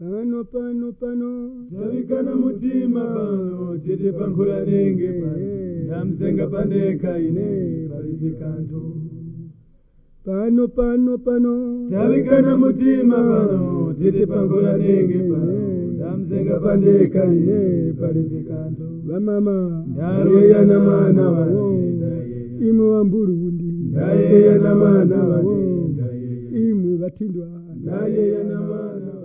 pano tabikana mutima pano tiri pankula nenge ndamzenga pandeka ine palivikanto pano tabikana mutima pano tiri pankula nenge ndamzenga pandeka ine palivikanto vamama ndayeya na mwana wawo imwe wamburundi ndayeya na mwana wawo imwe vatindwa ndayeya na mwana